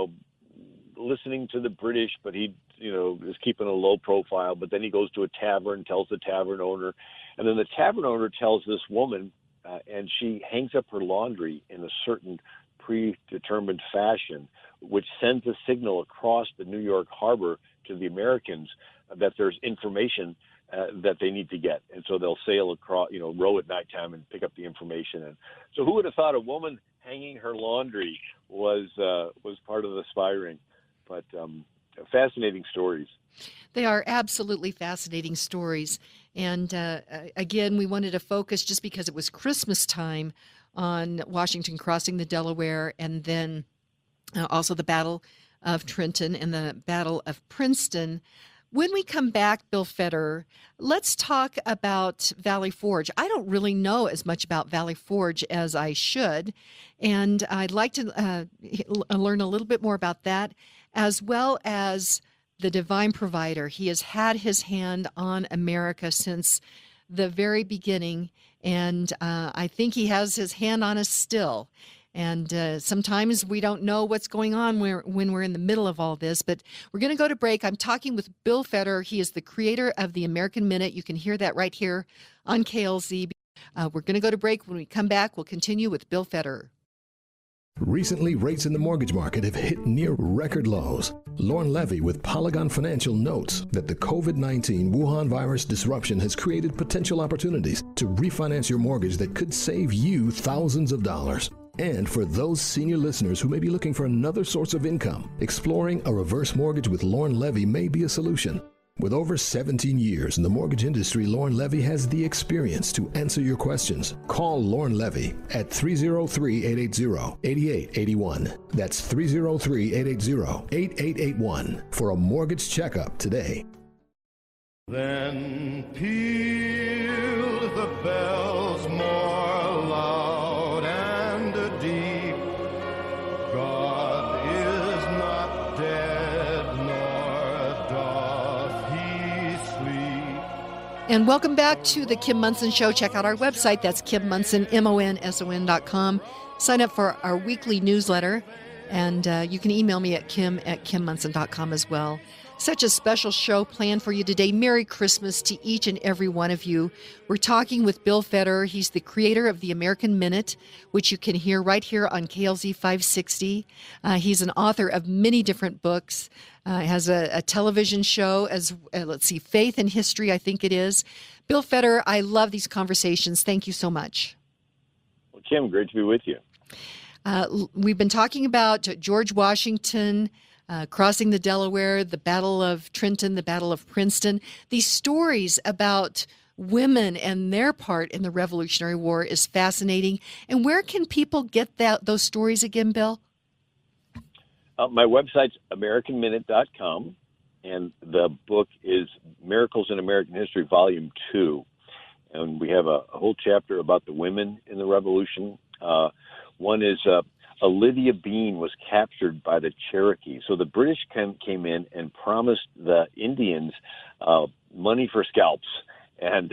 listening to the British, but he, is keeping a low profile. But then he goes to a tavern, tells the tavern owner. And then the tavern owner tells this woman, and she hangs up her laundry in a certain predetermined fashion, which sends a signal across the New York harbor to the Americans that there's information that they need to get. And so they'll sail across, row at nighttime and pick up the information. And so who would have thought a woman hanging her laundry was part of the spy ring? But fascinating stories. They are absolutely fascinating stories. And again, we wanted to focus, just because it was Christmas time, on Washington crossing the Delaware, and then also the Battle of Trenton and the Battle of Princeton. When we come back, Bill Federer, let's talk about Valley Forge. I don't really know as much about Valley Forge as I should, and I'd like to learn a little bit more about that, as well as the Divine Provider. He has had his hand on America since the very beginning, and I think he has his hand on us still. And sometimes we don't know what's going on when we're in the middle of all this. But we're going to go to break. I'm talking with Bill Federer. He is the creator of the American Minute. You can hear that right here on KLZ. We're going to go to break. When we come back, we'll continue with Bill Federer. Recently, rates in the mortgage market have hit near record lows. Lauren Levy with Polygon Financial notes that the COVID-19 Wuhan virus disruption has created potential opportunities to refinance your mortgage that could save you thousands of dollars. And for those senior listeners who may be looking for another source of income, exploring a reverse mortgage with Lauren Levy may be a solution. With over 17 years in the mortgage industry, Lauren Levy has the experience to answer your questions. Call Lauren Levy at 303-880-8881. That's 303-880-8881 for a mortgage checkup today. Then peal the bells more loud and deep. God is not dead, nor doth he sleep. And welcome back to the Kim Monson Show. Check out our website. That's Kim Monson, MONSON.com. Sign up for our weekly newsletter, and you can email me at kim@kimmonson.com as well. Such a special show planned for you today. Merry Christmas to each and every one of you. We're talking with Bill Federer. He's the creator of the American Minute, which you can hear right here on KLZ 560. He's an author of many different books. Has a television show as, Faith and History, I think it is. Bill Federer, I love these conversations. Thank you so much. Well, Kim, great to be with you. We've been talking about George Washington, crossing the Delaware, the Battle of Trenton, the Battle of Princeton. These stories about women and their part in the Revolutionary War is fascinating. And where can people get those stories again, Bill? My website's AmericanMinute.com, and the book is Miracles in American History, Volume 2. And we have a whole chapter about the women in the Revolution. One is Lydia Bean was captured by the Cherokee. So the British came in and promised the Indians money for scalps, and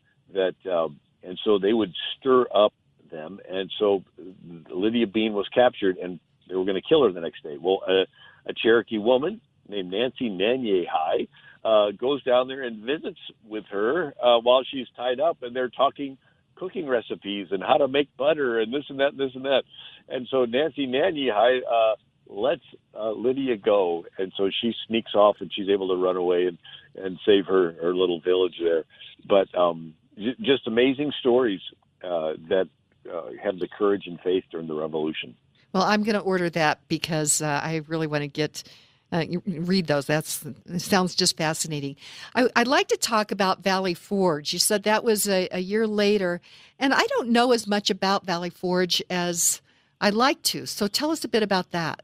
so they would stir up them. And so Lydia Bean was captured, and they were going to kill her the next day. Well, a Cherokee woman named Nancy Nanyehai goes down there and visits with her while she's tied up, and they're talking cooking recipes and how to make butter and this and that and this and that. And so Nancy Nanyehai lets Lydia go, and so she sneaks off, and she's able to run away and save her little village there. But just amazing stories that have the courage and faith during the Revolution. Well, I'm going to order that because I really want to read those. It sounds just fascinating. I'd like to talk about Valley Forge. You said that was a year later, and I don't know as much about Valley Forge as I'd like to. So tell us a bit about that.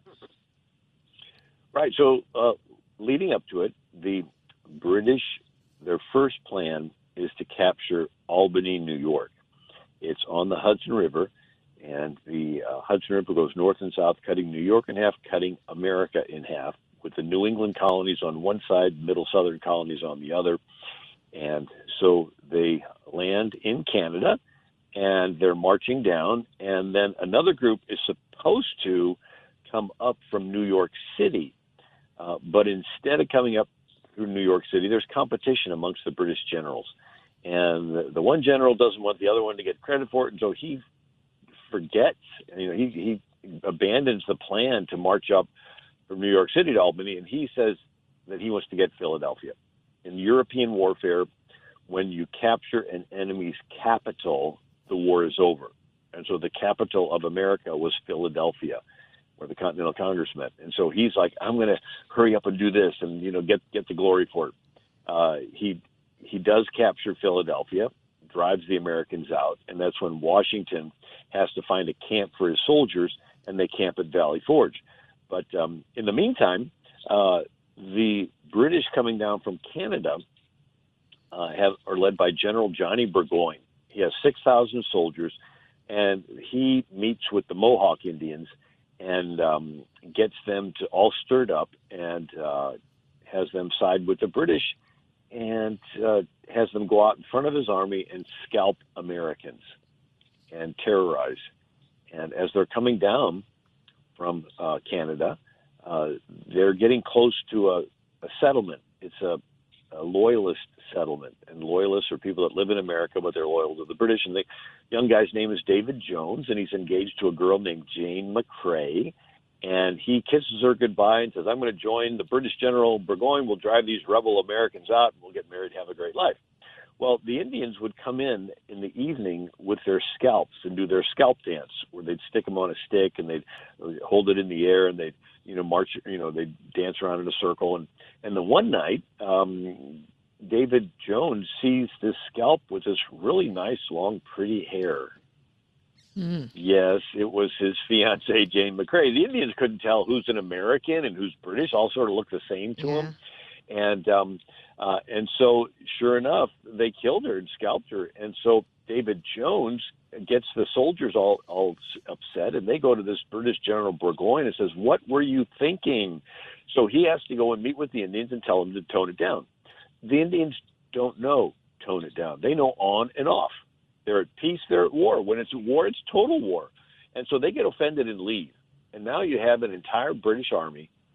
Right. So leading up to it, the British, their first plan is to capture Albany, New York. It's on the Hudson River, and the Hudson River goes north and south, cutting New York in half, cutting America in half, with the New England colonies on one side, middle southern colonies on the other. And so they land in Canada, and they're marching down, and then another group is supposed to come up from New York City. But instead of coming up through New York City, there's competition amongst the British generals. And the one general doesn't want the other one to get credit for it, and so he forgets, he abandons the plan to march up from New York City to Albany, and he says that he wants to get Philadelphia. In European warfare, when you capture an enemy's capital, the war is over. And so the capital of America was Philadelphia, where the Continental Congress met. And so he's like, I'm going to hurry up and do this and, get the glory for it. He does capture Philadelphia, drives the Americans out, and that's when Washington has to find a camp for his soldiers, and they camp at Valley Forge. But in the meantime, the British coming down from Canada are led by General Johnny Burgoyne. He has 6,000 soldiers, and he meets with the Mohawk Indians and gets them to all stirred up and has them side with the British and has them go out in front of his army and scalp Americans and terrorize. And as they're coming down from Canada, they're getting close to a settlement. It's a loyalist settlement, and loyalists are people that live in America, but they're loyal to the British. And the young guy's name is David Jones, and he's engaged to a girl named Jane McCrae. And he kisses her goodbye and says, I'm going to join the British General Burgoyne. We'll drive these rebel Americans out, and we'll get married, have a great life. Well, the Indians would come in the evening with their scalps and do their scalp dance, where they'd stick them on a stick and they'd hold it in the air and they'd, march, they'd dance around in a circle. And the one night, David Jones sees this scalp with this really nice, long, pretty hair. Mm. Yes, it was his fiancée, Jane McCrae. The Indians couldn't tell who's an American and who's British. All sort of looked the same to him. And so, sure enough, they killed her and scalped her. And so David Jones gets the soldiers all upset, and they go to this British General Burgoyne and says, what were you thinking? So he has to go and meet with the Indians and tell them to tone it down. The Indians don't know tone it down. They know on and off. They're at peace, they're at war. When it's war, it's total war. And so they get offended and leave. And now you have an entire British army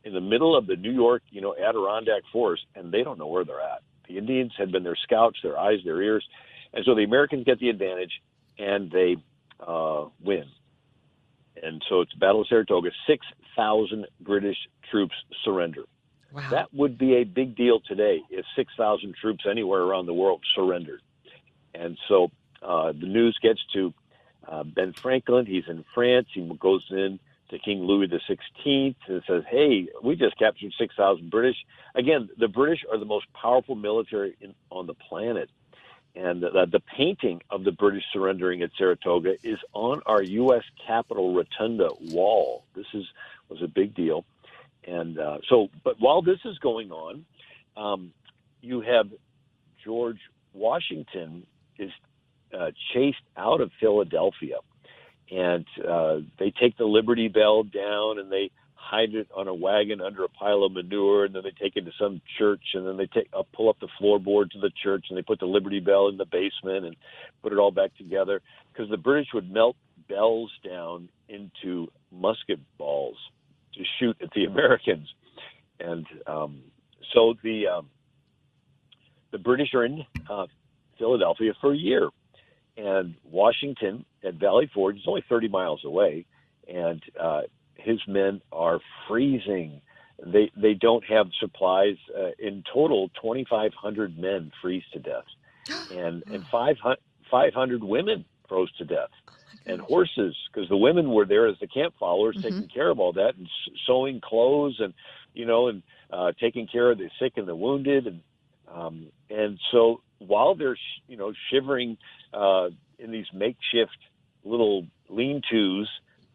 in the middle of the New York, Adirondack forest, and they don't know where they're at. The Indians had been their scouts, their eyes, their ears, and so the Americans get the advantage, and they win. And so it's Battle of Saratoga. 6,000 British troops surrender. Wow. That would be a big deal today if 6,000 troops anywhere around the world surrendered. And so the news gets to Ben Franklin. He's in France. He goes in to King Louis XVI and says, hey, we just captured 6,000 British. Again, the British are the most powerful military on the planet. And the painting of the British surrendering at Saratoga is on our U.S. Capitol Rotunda wall. This was a big deal. And but while this is going on, you have George Washington is chased out of Philadelphia. And they take the Liberty Bell down and they hide it on a wagon under a pile of manure, and then they take it to some church, and then they pull up the floorboards of the church, and they put the Liberty Bell in the basement and put it all back together, because the British would melt bells down into musket balls to shoot at the Americans. And so the British are in Philadelphia for a year, and Washington at Valley Forge is only 30 miles away, and his men are freezing. They don't have supplies. In total, 2,500 men freeze to death, and 500 women froze to death, and horses, because the women were there as the camp followers, taking care of all that and sewing clothes and taking care of the sick and the wounded, and so while they're shivering in these makeshift little lean-tos.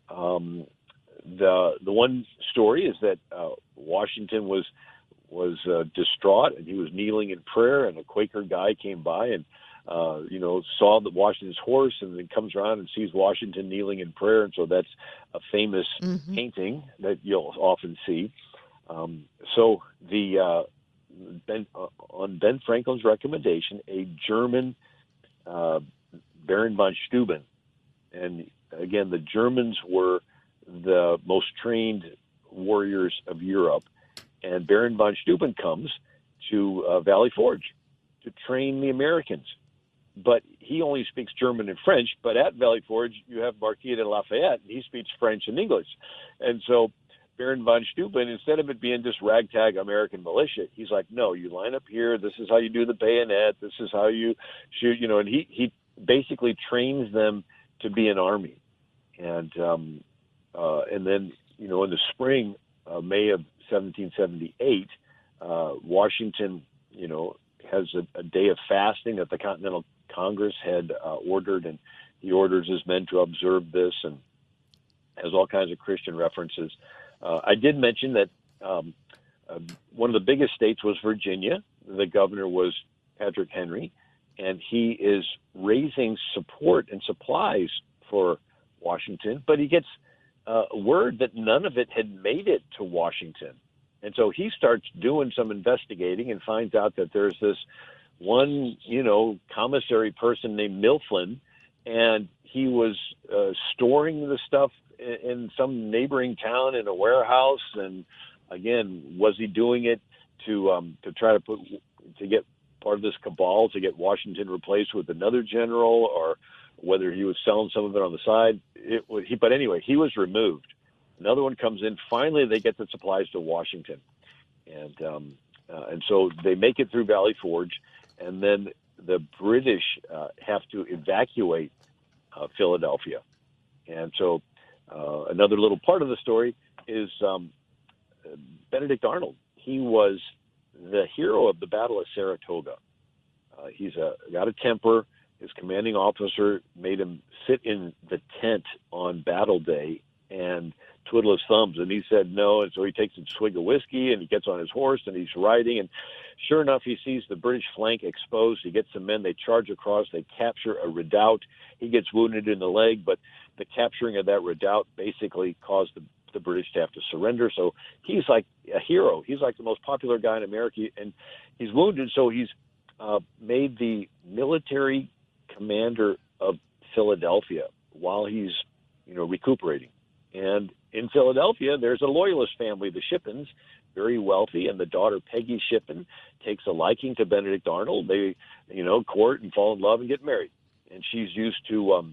The one story is that Washington was distraught, and he was kneeling in prayer, and a Quaker guy came by and saw the Washington's horse, and then comes around and sees Washington kneeling in prayer, and so that's a famous painting that you'll often see. So on Ben Franklin's recommendation, a German Baron von Steuben, and again, the Germans were the most trained warriors of Europe, and Baron von Steuben comes to Valley Forge to train the Americans. But he only speaks German and French, but at Valley Forge, you have Marquis de Lafayette, and he speaks French and English. And so Baron von Steuben, instead of it being just ragtag American militia, he's like, no, you line up here, this is how you do the bayonet, this is how you shoot, and he basically trains them to be an army. And then, in the spring, May of 1778, Washington, has a day of fasting that the Continental Congress had ordered, and he orders his men to observe this, and has all kinds of Christian references. I did mention that one of the biggest states was Virginia. The governor was Patrick Henry, and he is raising support and supplies for Washington, but he gets word that none of it had made it to Washington. And so he starts doing some investigating and finds out that there's this one, commissary person named Mifflin, and he was storing the stuff in some neighboring town in a warehouse. And again, was he doing it to try to get part of this cabal to get Washington replaced with another general, or whether he was selling some of it on the side? But anyway, he was removed. Another one comes in. Finally, they get the supplies to Washington, and so they make it through Valley Forge, and then the British have to evacuate Philadelphia. And so another little part of the story is Benedict Arnold. He was the hero of the Battle of Saratoga. He's got a temper. His commanding officer made him sit in the tent on battle day and twiddle his thumbs, and he said no, and so he takes a swig of whiskey, and he gets on his horse, and he's riding, and sure enough, he sees the British flank exposed. He gets some men, they charge across, they capture a redoubt. He gets wounded in the leg, but the capturing of that redoubt basically caused the British to have to surrender. So he's like a hero. He's like the most popular guy in America, and he's wounded, so he's made the military commander of Philadelphia while he's recuperating. And in Philadelphia, there's a loyalist family, the Shippens, very wealthy, and the daughter, Peggy Shippen, takes a liking to Benedict Arnold. They, court and fall in love and get married. And she's used to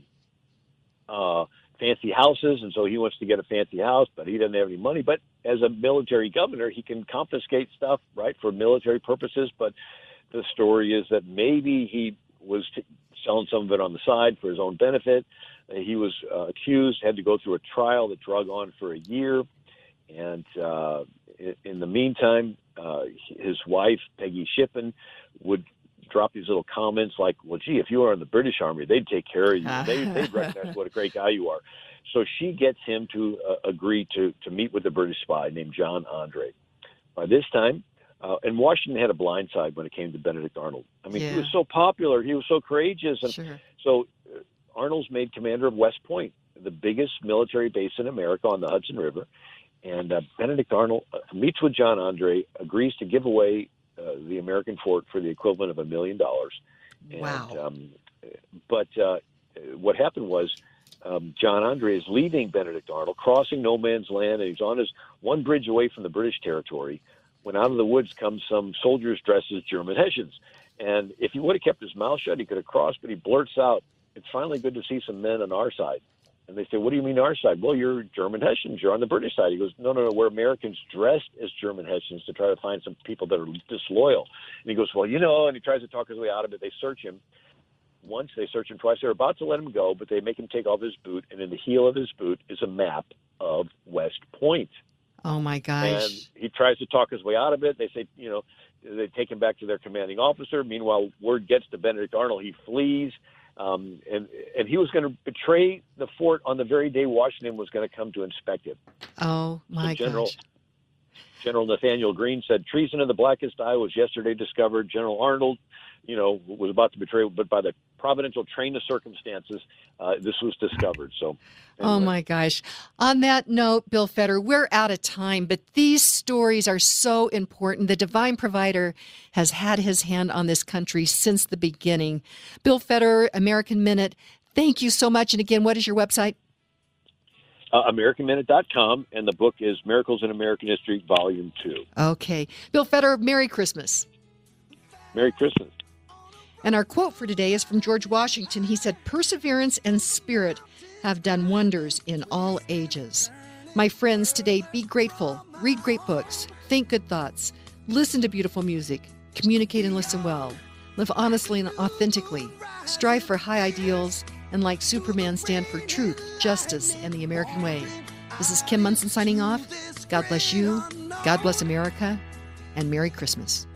fancy houses, and so he wants to get a fancy house, but he doesn't have any money. But as a military governor, he can confiscate stuff, right, for military purposes. But the story is that maybe he was selling some of it on the side for his own benefit. He was accused, had to go through a trial that drug on for a year. And in the meantime, his wife, Peggy Shippen, would drop these little comments like, well, gee, if you were in the British Army, they'd take care of you. They'd recognize what a great guy you are. So she gets him to agree to meet with a British spy named John Andre. By this time, and Washington had a blind side when it came to Benedict Arnold. I mean, he was so popular. He was so courageous. And so Arnold's made commander of West Point, the biggest military base in America on the Hudson River. And Benedict Arnold meets with John Andre, agrees to give away the American fort for the equivalent of $1 million. Wow. But what happened was John Andre is leaving Benedict Arnold, crossing no man's land, and he's on his one bridge away from the British territory, when out of the woods come some soldiers dressed as German Hessians. And if he would have kept his mouth shut, he could have crossed, but he blurts out, "It's finally good to see some men on our side." And they say, "What do you mean our side?" "Well, you're German Hessians. You're on the British side." He goes, No, we're Americans dressed as German Hessians to try to find some people that are disloyal. And he goes, "Well, and he tries to talk his way out of it. They search him. Once, they search him twice. They're about to let him go, but they make him take off his boot, and in the heel of his boot is a map of West Point. Oh, my gosh. And he tries to talk his way out of it. They say, they take him back to their commanding officer. Meanwhile, word gets to Benedict Arnold. He flees. And he was going to betray the fort on the very day Washington was going to come to inspect it. Oh, my gosh. General Nathaniel Greene said, "Treason in the blackest eye was yesterday discovered." General Arnold, was about to betray, but by the providential train of circumstances, this was discovered. So, anyway. Oh my gosh. On that note, Bill Feder, we're out of time, but these stories are so important. The divine provider has had his hand on this country since the beginning. Bill Feder, American Minute, thank you so much. And again, what is your website? AmericanMinute.com, and the book is Miracles in American History, Volume 2. Okay. Bill Feder, Merry Christmas. Merry Christmas. And our quote for today is from George Washington. He said, "Perseverance and spirit have done wonders in all ages." My friends, today, be grateful, read great books, think good thoughts, listen to beautiful music, communicate and listen well, live honestly and authentically, strive for high ideals, and like Superman, stand for truth, justice, and the American way. This is Kim Monson signing off. God bless you, God bless America, and Merry Christmas.